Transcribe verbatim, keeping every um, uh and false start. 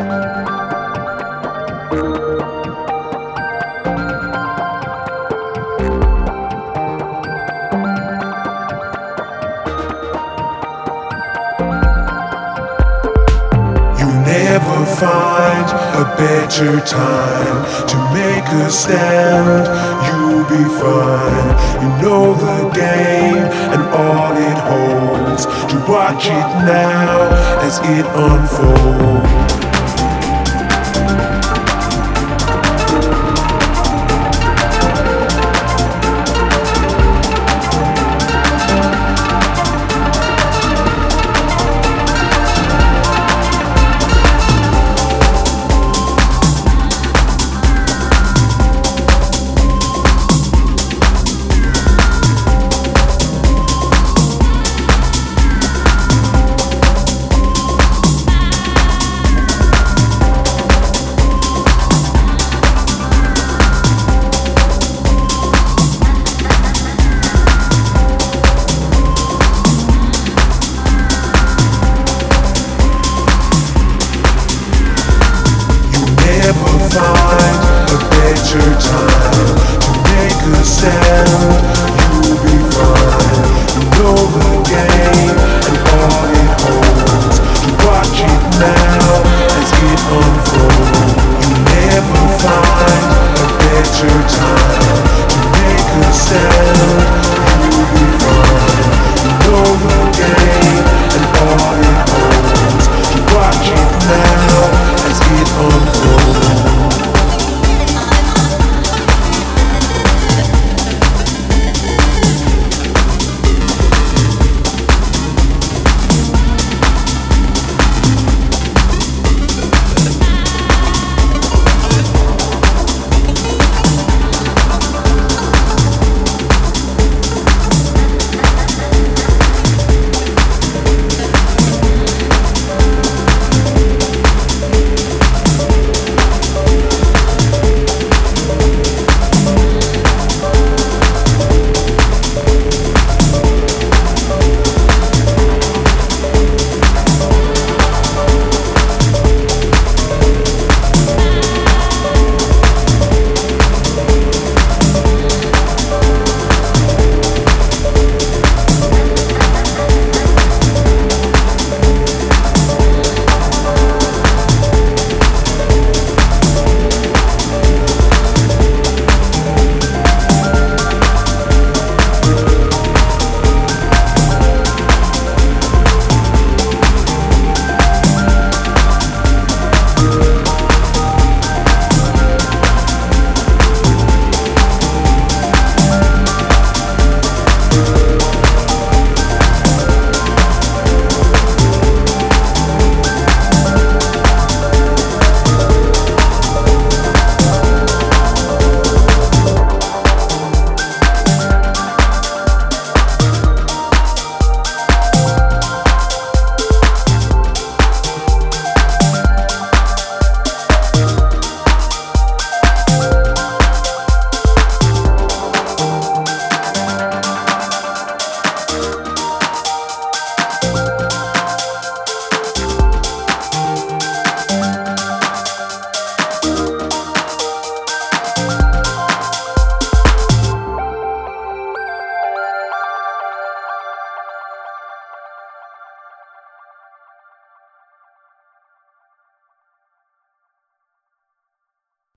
Never find a better time to make a stand. You'll be fine. You know the game and all it holds. To watch it now as it unfolds. Find a better time to make a stand. You'll be fine. You know the game and all it holds. To watch it now as it unfolds.